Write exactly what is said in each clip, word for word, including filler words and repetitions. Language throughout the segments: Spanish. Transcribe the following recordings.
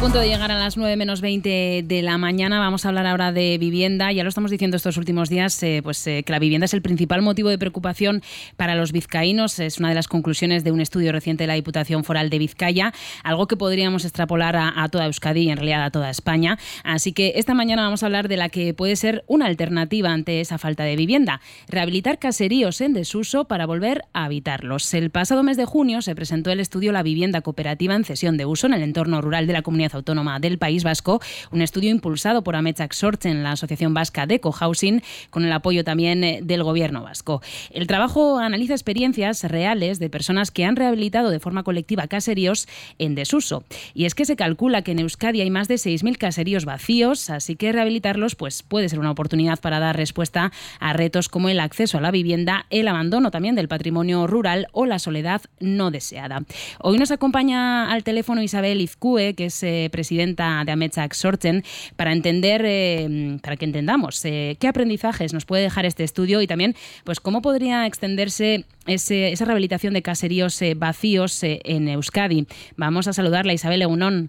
Punto de llegar a las nueve menos veinte de la mañana. Vamos a hablar ahora de vivienda. Ya lo estamos diciendo estos últimos días, eh, pues eh, que la vivienda es el principal motivo de preocupación para los vizcaínos. Es una de las conclusiones de un estudio reciente de la Diputación Foral de Vizcaya, algo que podríamos extrapolar a, a toda Euskadi y en realidad a toda España. Así que esta mañana vamos a hablar de la que puede ser una alternativa ante esa falta de vivienda: rehabilitar caseríos en desuso para volver a habitarlos. El pasado mes de junio se presentó el estudio La vivienda cooperativa en cesión de uso en el entorno rural de la Comunidad Autónoma del País Vasco, un estudio impulsado por Ametsak Sortzen, la Asociación Vasca de Cohousing, con el apoyo también del Gobierno vasco. El trabajo analiza experiencias reales de personas que han rehabilitado de forma colectiva caseríos en desuso. Y es que se calcula que en Euskadi hay más de seis mil caseríos vacíos, así que rehabilitarlos pues, puede ser una oportunidad para dar respuesta a retos como el acceso a la vivienda, el abandono también del patrimonio rural o la soledad no deseada. Hoy nos acompaña al teléfono Isabel Izkue, que es eh, presidenta de Ametsak Sortzen, para entender, eh, para que entendamos eh, qué aprendizajes nos puede dejar este estudio y también pues cómo podría extenderse ese, esa rehabilitación de caseríos eh, vacíos eh, en Euskadi. Vamos a saludarla, Isabel. Egunon.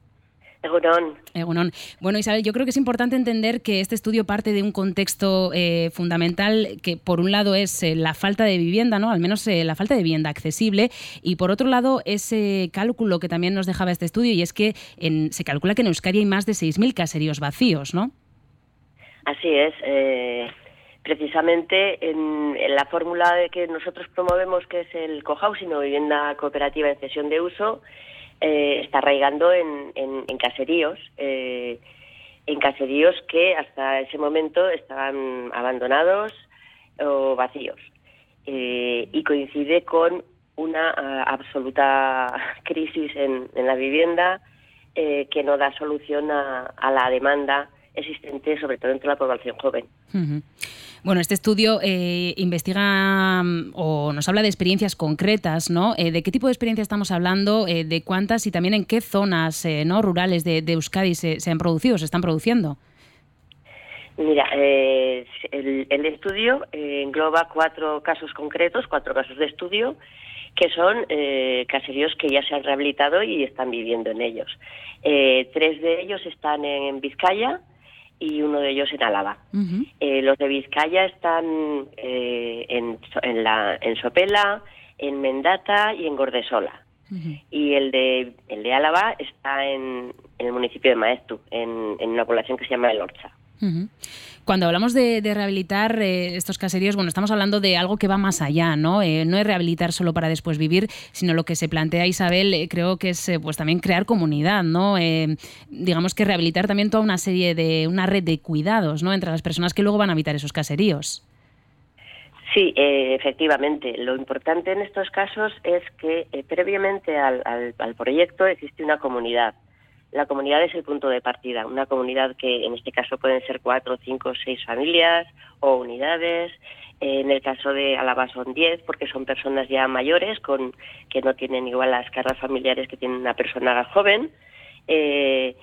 Egunon. Egunon. Bueno, Isabel, yo creo que es importante entender que este estudio parte de un contexto eh, fundamental que, por un lado, es eh, la falta de vivienda, ¿no? Al menos eh, la falta de vivienda accesible, y por otro lado, ese cálculo que también nos dejaba este estudio, y es que en, se calcula que en Euskadi hay más de seis mil caseríos vacíos, ¿no? Así es. Eh, precisamente en, en la fórmula que nosotros promovemos, que es el cohousing o vivienda cooperativa en cesión de uso, Eh, está arraigando en, en, en caseríos, eh, en caseríos que hasta ese momento estaban abandonados o vacíos. Eh, y coincide con una uh, absoluta crisis en, en la vivienda eh, que no da solución a, a la demanda existente, sobre todo entre la población joven. Uh-huh. Bueno, este estudio eh, investiga um, o nos habla de experiencias concretas, ¿no? Eh, ¿De qué tipo de experiencia estamos hablando? Eh, ¿De cuántas y también en qué zonas eh, no rurales de, de Euskadi se, se han producido, se están produciendo? Mira, eh, el, el estudio eh, engloba cuatro casos concretos, cuatro casos de estudio, que son eh, caseríos que ya se han rehabilitado y están viviendo en ellos. Eh, tres de ellos están en Vizcaya y uno de ellos en Álava. Uh-huh. Eh, los de Vizcaya están eh, en, en, la, en Sopela, en Mendata y en Gordesola. Uh-huh. Y el de el de Álava está en, en el municipio de Maeztu, en, en una población que se llama El Orcha. Uh-huh. Cuando hablamos de, de rehabilitar eh, estos caseríos, bueno, estamos hablando de algo que va más allá, ¿no? Eh, no es rehabilitar solo para después vivir, sino lo que se plantea, Isabel, eh, creo que es eh, pues también crear comunidad, ¿no? Eh, digamos que rehabilitar también toda una serie de, una red de cuidados, ¿no? Entre las personas que luego van a habitar esos caseríos. Sí, eh, efectivamente. Lo importante en estos casos es que eh, previamente al, al, al proyecto existe una comunidad. La comunidad es el punto de partida, una comunidad que en este caso pueden ser cuatro, cinco, seis familias o unidades. Eh, en el caso de Álava son diez, porque son personas ya mayores con que no tienen igual las cargas familiares que tiene una persona joven. Eh,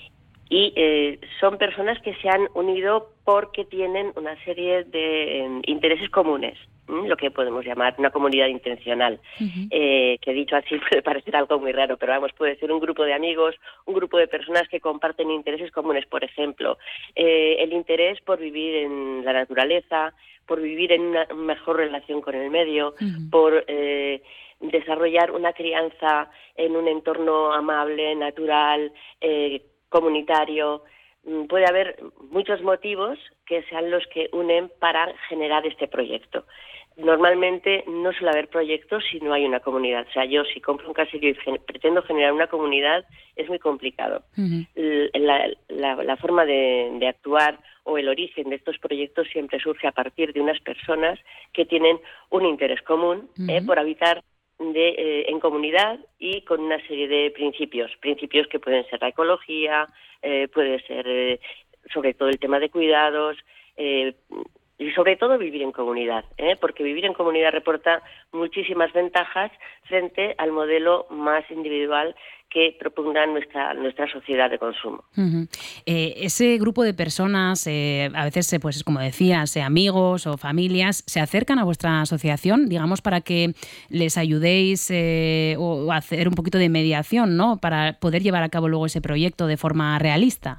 y eh, son personas que se han unido porque tienen una serie de eh, intereses comunes, ¿m? Lo que podemos llamar una comunidad intencional, uh-huh. eh, que dicho así puede parecer algo muy raro, pero vamos, puede ser un grupo de amigos, un grupo de personas que comparten intereses comunes, por ejemplo, eh, el interés por vivir en la naturaleza, por vivir en una mejor relación con el medio, uh-huh. por eh, desarrollar una crianza en un entorno amable, natural, eh, comunitario. Puede haber muchos motivos que sean los que unen para generar este proyecto. Normalmente no suele haber proyectos si no hay una comunidad. O sea, yo si compro un caserío y gen- pretendo generar una comunidad, es muy complicado. Uh-huh. La, la, la forma de, de actuar o el origen de estos proyectos siempre surge a partir de unas personas que tienen un interés común uh-huh. eh, por habitar de, eh, en comunidad y con una serie de principios, principios que pueden ser la ecología, eh, puede ser eh, sobre todo el tema de cuidados, eh, y sobre todo vivir en comunidad, ¿eh? porque vivir en comunidad reporta muchísimas ventajas frente al modelo más individual que propugna nuestra nuestra sociedad de consumo. Uh-huh. Eh, ese grupo de personas, eh, a veces, eh, pues como decías, eh, amigos o familias, ¿se acercan a vuestra asociación, digamos, para que les ayudéis eh, o hacer un poquito de mediación, ¿no?, para poder llevar a cabo luego ese proyecto de forma realista?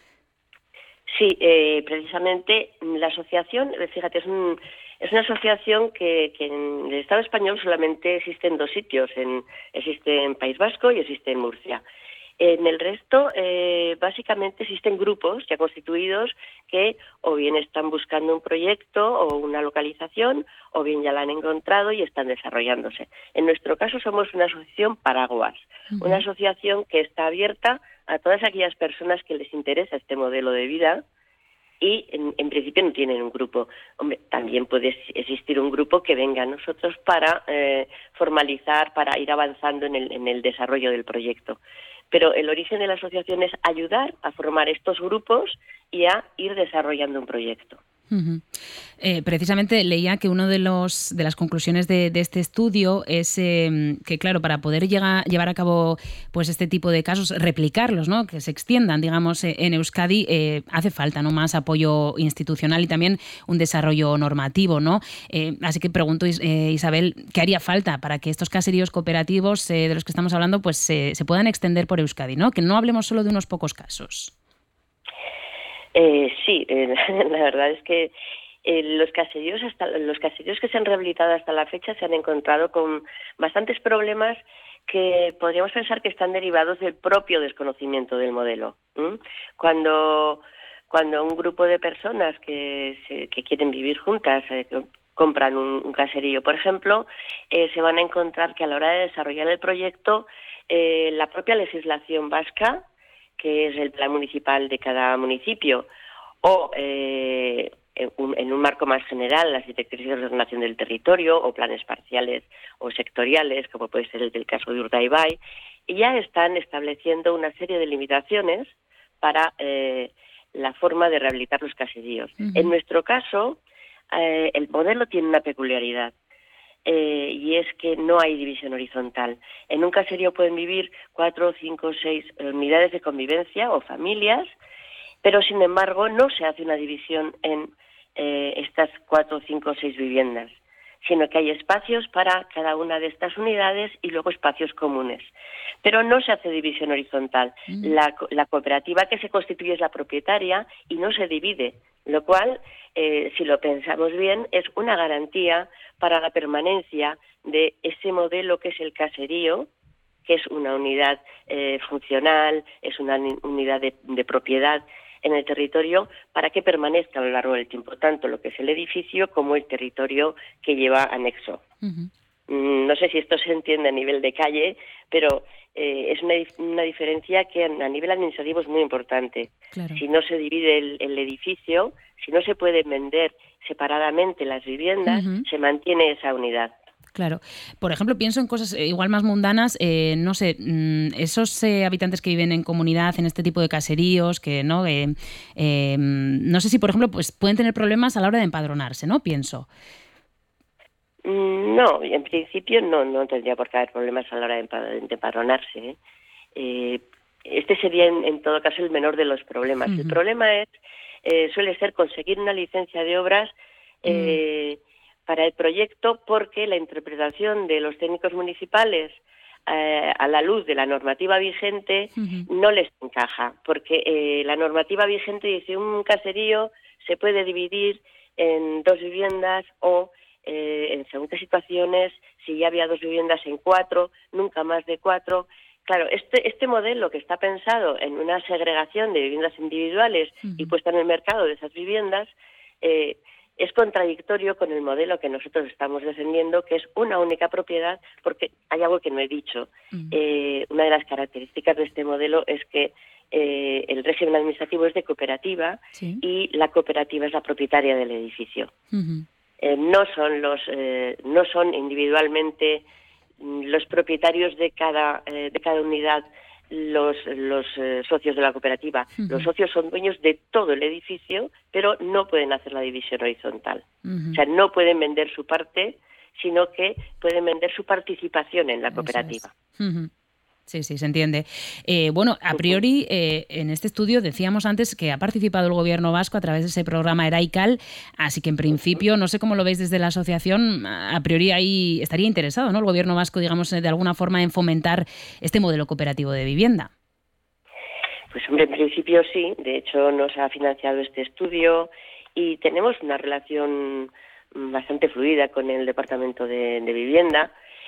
Sí, eh, precisamente la asociación, fíjate, es, un, es una asociación que, que en el Estado español solamente existe en dos sitios, en, existe en País Vasco y existe en Murcia. En el resto, eh, básicamente existen grupos ya constituidos que o bien están buscando un proyecto o una localización, o bien ya la han encontrado y están desarrollándose. En nuestro caso somos una asociación paraguas, uh-huh. una asociación que está abierta a todas aquellas personas que les interesa este modelo de vida y en, en principio no tienen un grupo. Hombre, también puede existir un grupo que venga a nosotros para eh, formalizar, para ir avanzando en el, en el desarrollo del proyecto. Pero el origen de la asociación es ayudar a formar estos grupos y a ir desarrollando un proyecto. Uh-huh. Eh, precisamente leía que una de los de las conclusiones de, de este estudio es eh, que, claro, para poder llegar, llevar a cabo pues este tipo de casos, replicarlos, ¿no?, que se extiendan, digamos, eh, en Euskadi, eh, hace falta, ¿no?, más apoyo institucional y también un desarrollo normativo, ¿no? Eh, así que pregunto, eh, Isabel, ¿qué haría falta para que estos caseríos cooperativos eh, de los que estamos hablando pues eh, se puedan extender por Euskadi, ¿no? Que no hablemos solo de unos pocos casos. Eh, sí, eh, la verdad es que eh, los caseríos hasta los caseríos que se han rehabilitado hasta la fecha se han encontrado con bastantes problemas que podríamos pensar que están derivados del propio desconocimiento del modelo. ¿Mm? Cuando cuando un grupo de personas que se, que quieren vivir juntas eh, compran un, un caserío, por ejemplo, eh, se van a encontrar que a la hora de desarrollar el proyecto eh, la propia legislación vasca, que es el plan municipal de cada municipio, o eh, en, un, en un marco más general, las directrices de ordenación del territorio, o planes parciales o sectoriales, como puede ser el del caso de Urdaibai, y ya están estableciendo una serie de limitaciones para eh, la forma de rehabilitar los caseríos. Uh-huh. En nuestro caso, eh, el modelo tiene una peculiaridad. Eh, y es que no hay división horizontal. En un caserío pueden vivir cuatro, cinco, seis unidades de convivencia o familias, pero sin embargo no se hace una división en eh, estas cuatro, cinco, seis viviendas, sino que hay espacios para cada una de estas unidades y luego espacios comunes. Pero no se hace división horizontal. Mm. La, la cooperativa que se constituye es la propietaria y no se divide, lo cual, eh, si lo pensamos bien, es una garantía para la permanencia de ese modelo que es el caserío, que es una unidad eh, funcional, es una unidad de, de propiedad en el territorio, para que permanezca a lo largo del tiempo, tanto lo que es el edificio como el territorio que lleva anexo. Uh-huh. No sé si esto se entiende a nivel de calle, pero eh, es una, una diferencia que a nivel administrativo es muy importante. Claro. Si no se divide el, el edificio, si no se pueden vender separadamente las viviendas, uh-huh. se mantiene esa unidad. Claro. Por ejemplo, pienso en cosas eh, igual más mundanas, eh, no sé, mmm, esos eh, habitantes que viven en comunidad, en este tipo de caseríos, que no eh, eh, no sé si, por ejemplo, pues pueden tener problemas a la hora de empadronarse, ¿no? Pienso. No, en principio no, no tendría por qué haber problemas a la hora de empadronarse. ¿eh? Eh, este sería, en, en todo caso, el menor de los problemas. Uh-huh. El problema es, eh, suele ser conseguir una licencia de obras eh, uh-huh. para el proyecto, porque la interpretación de los técnicos municipales eh, a la luz de la normativa vigente uh-huh. no les encaja, porque eh, la normativa vigente dice un caserío se puede dividir en dos viviendas o eh, en según qué situaciones, si ya había dos viviendas, en cuatro, nunca más de cuatro. Claro, este, este modelo que está pensado en una segregación de viviendas individuales uh-huh. y puesta en el mercado de esas viviendas, eh, es contradictorio con el modelo que nosotros estamos defendiendo, que es una única propiedad, porque hay algo que no he dicho. Uh-huh. Eh, una de las características de este modelo es que eh, el régimen administrativo es de cooperativa ¿sí? y la cooperativa es la propietaria del edificio. Uh-huh. Eh, no son los, eh, no son individualmente los propietarios de cada, eh, de cada unidad los, los eh, socios de la cooperativa. Uh-huh. Los socios son dueños de todo el edificio, pero no pueden hacer la división horizontal. Uh-huh. O sea, no pueden vender su parte, sino que pueden vender su participación en la cooperativa. Es. Uh-huh. Sí, sí, se entiende. Eh, bueno, a priori, eh, en este estudio decíamos antes que ha participado el Gobierno vasco a través de ese programa Eraical, así que en principio, no sé cómo lo veis desde la asociación, a priori ahí estaría interesado, ¿no? El Gobierno vasco, digamos, de alguna forma en fomentar este modelo cooperativo de vivienda. Pues hombre, en principio sí, de hecho nos ha financiado este estudio y tenemos una relación bastante fluida con el Departamento de, de Vivienda.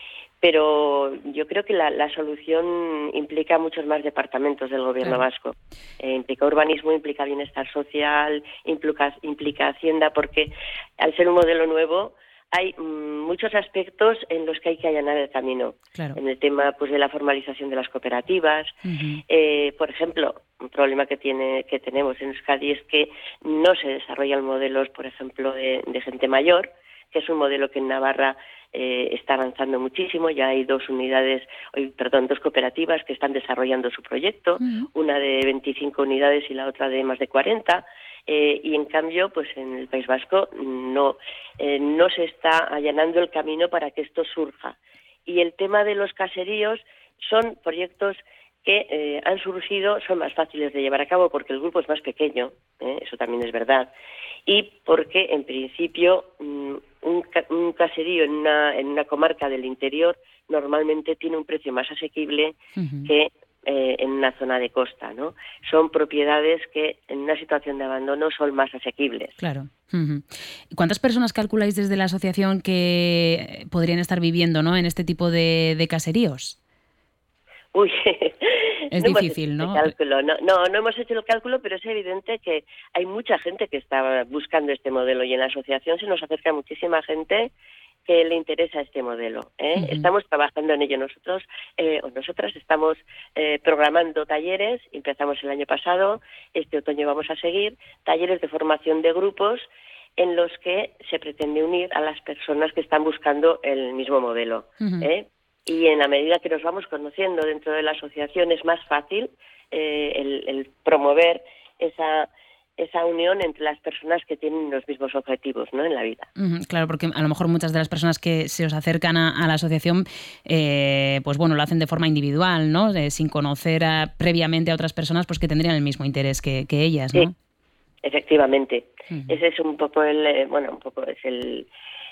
Pero yo creo que la, la solución implica muchos más departamentos del Gobierno claro. vasco. Eh, implica urbanismo, implica bienestar social, implica, implica Hacienda, porque al ser un modelo nuevo hay mm, muchos aspectos en los que hay que allanar el camino. Claro. En el tema pues de la formalización de las cooperativas. Uh-huh. Eh, por ejemplo, un problema que tiene que tenemos en Euskadi es que no se desarrollan modelos, por ejemplo, de, de gente mayor, que es un modelo que en Navarra eh, está avanzando muchísimo. Ya hay dos unidades, perdón, dos cooperativas que están desarrollando su proyecto, uh-huh. una de veinticinco unidades y la otra de más de cuarenta. Eh, y en cambio, pues en el País Vasco no, eh, no se está allanando el camino para que esto surja. Y el tema de los caseríos son proyectos que eh, han surgido, son más fáciles de llevar a cabo porque el grupo es más pequeño, ¿eh? Eso también es verdad, y porque en principio mm, un, ca- un caserío en una, en una comarca del interior normalmente tiene un precio más asequible uh-huh. que eh, en una zona de costa, ¿no? Son propiedades que en una situación de abandono son más asequibles. Claro. Uh-huh. ¿Cuántas personas calculáis desde la asociación que podrían estar viviendo, ¿no?, en este tipo de, de caseríos? Uy, es no difícil, hemos hecho ¿no? El cálculo. no, no, no hemos hecho el cálculo, pero es evidente que hay mucha gente que está buscando este modelo y en la asociación se nos acerca muchísima gente que le interesa este modelo, ¿eh? Uh-huh. Estamos trabajando en ello nosotros, eh, o nosotras estamos eh, programando talleres, empezamos el año pasado, este otoño vamos a seguir, talleres de formación de grupos en los que se pretende unir a las personas que están buscando el mismo modelo, uh-huh. ¿eh? Y en la medida que nos vamos conociendo dentro de la asociación es más fácil eh, el, el promover esa esa unión entre las personas que tienen los mismos objetivos, ¿no?, en la vida. Uh-huh, claro, porque a lo mejor muchas de las personas que se os acercan a, a la asociación, eh, pues bueno, lo hacen de forma individual, ¿no?, de, sin conocer a, previamente a otras personas, pues que tendrían el mismo interés que, que ellas, ¿no? Sí, efectivamente. Uh-huh. Ese es un poco el, bueno, un poco es el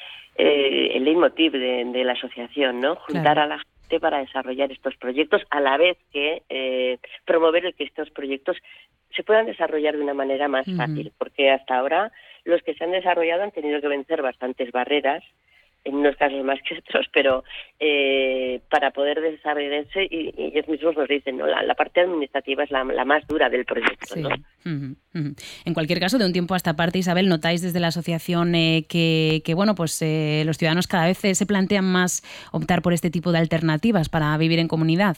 Eh, el leitmotiv de, de la asociación, ¿no? Juntar claro. a la gente para desarrollar estos proyectos, a la vez que eh, promover el que estos proyectos se puedan desarrollar de una manera más uh-huh. fácil, porque hasta ahora los que se han desarrollado han tenido que vencer bastantes barreras, en unos casos más que otros, pero eh, para poder desarrollarse, y, y ellos mismos nos dicen, ¿no?, la, la parte administrativa es la, la más dura del proyecto, sí. ¿no? Uh-huh, uh-huh. En cualquier caso, de un tiempo a esta parte, Isabel, ¿notáis desde la asociación eh, que, que bueno, pues eh, los ciudadanos cada vez se plantean más optar por este tipo de alternativas para vivir en comunidad?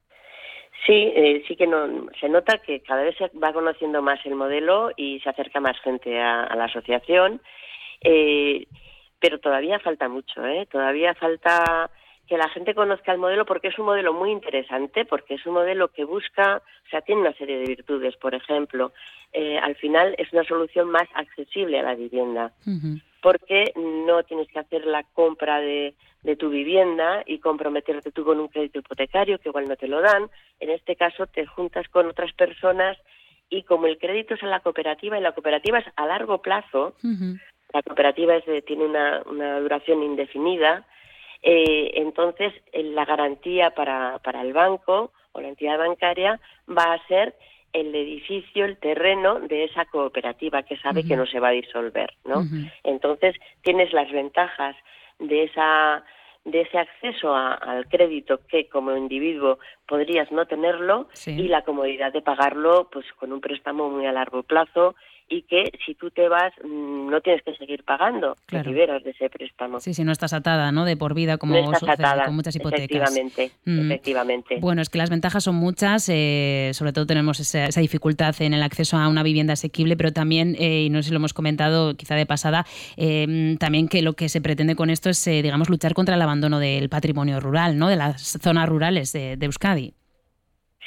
Sí, eh, sí que no, se nota que cada vez se va conociendo más el modelo y se acerca más gente a, a la asociación. Eh, Pero todavía falta mucho, ¿eh? Todavía falta que la gente conozca el modelo porque es un modelo muy interesante, porque es un modelo que busca, o sea, tiene una serie de virtudes. Por ejemplo, eh, al final es una solución más accesible a la vivienda, uh-huh. porque no tienes que hacer la compra de, de tu vivienda y comprometerte tú con un crédito hipotecario que igual no te lo dan. En este caso te juntas con otras personas y como el crédito es a la cooperativa y la cooperativa es a largo plazo, uh-huh. la cooperativa es de, tiene una, una duración indefinida, eh, entonces eh, la garantía para, para el banco o la entidad bancaria va a ser el edificio, el terreno de esa cooperativa que sabe uh-huh. que no se va a disolver, ¿no? Uh-huh. Entonces tienes las ventajas de esa de ese acceso a, al crédito que como individuo podrías no tenerlo sí. y la comodidad de pagarlo pues con un préstamo muy a largo plazo y que si tú te vas no tienes que seguir pagando, claro. te liberas de ese préstamo. Sí, sí, no estás atada, ¿no?, de por vida como no estás sucede atada, con muchas hipotecas. Efectivamente, mm. efectivamente. Bueno, es que las ventajas son muchas, eh, sobre todo tenemos esa, esa dificultad en el acceso a una vivienda asequible, pero también, eh, y no sé si lo hemos comentado quizá de pasada, eh, también que lo que se pretende con esto es, eh, digamos, luchar contra el abandono del patrimonio rural, ¿no?, de las zonas rurales de, de Euskadi.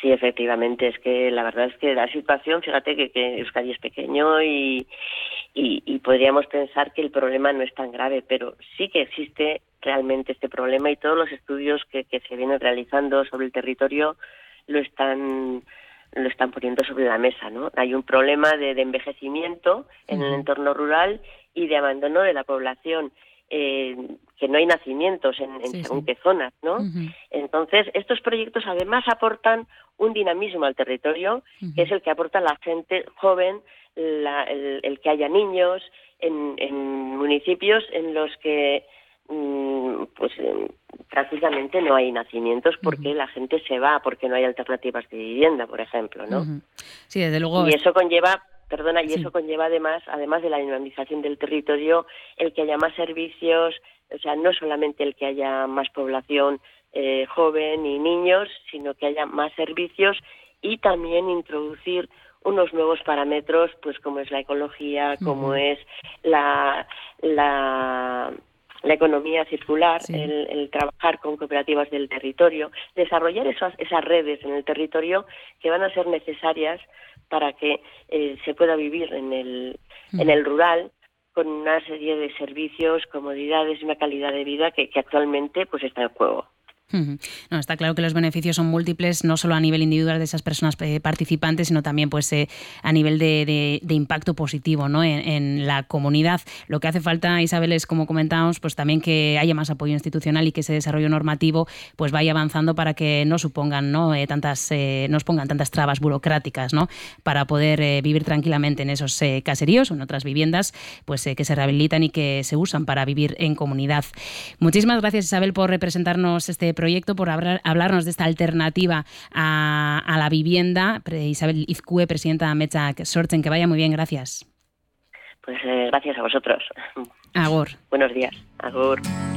Sí, efectivamente, es que la verdad es que la situación, fíjate que, que Euskadi es pequeño y, y, y podríamos pensar que el problema no es tan grave, pero sí que existe realmente este problema y todos los estudios que, que se vienen realizando sobre el territorio lo están lo están poniendo sobre la mesa, ¿no? Hay un problema de, de envejecimiento en el entorno rural y de abandono de la población. Eh, que no hay nacimientos en, en sí, según sí. qué zonas, ¿no? Uh-huh. Entonces, estos proyectos además aportan un dinamismo al territorio, uh-huh. que es el que aporta la gente joven, la, el, el que haya niños en, en municipios en los que mmm, pues prácticamente no hay nacimientos porque uh-huh. la gente se va, porque no hay alternativas de vivienda, por ejemplo, ¿no? Uh-huh. Sí, desde luego. Y eso conlleva Perdona, y sí. eso conlleva además, además de la dinamización del territorio, el que haya más servicios, o sea, no solamente el que haya más población eh, joven y niños, sino que haya más servicios y también introducir unos nuevos parámetros, pues como es la ecología, uh-huh. como es la la, la economía circular, sí. el, el trabajar con cooperativas del territorio, desarrollar esas, esas redes en el territorio que van a ser necesarias para que eh, se pueda vivir en el, en el rural con una serie de servicios, comodidades y una calidad de vida que, que actualmente pues está en juego. No, está claro que los beneficios son múltiples, no solo a nivel individual de esas personas participantes, sino también pues eh, a nivel de, de, de impacto positivo, ¿no? en, en la comunidad. Lo que hace falta, Isabel, es, como comentábamos, pues también que haya más apoyo institucional y que ese desarrollo normativo pues vaya avanzando para que no supongan, ¿no? Eh, tantas, eh, no pongan tantas trabas burocráticas, ¿no? Para poder eh, vivir tranquilamente en esos eh, caseríos o en otras viviendas, pues eh, que se rehabilitan y que se usan para vivir en comunidad. Muchísimas gracias, Isabel, por representarnos este proyecto, por hablar, hablarnos de esta alternativa a, a la vivienda. Isabel Izcue, presidenta de Ametsak Sortzen, que vaya muy bien, gracias. Pues eh, gracias a vosotros. Agur. Buenos días. Agur.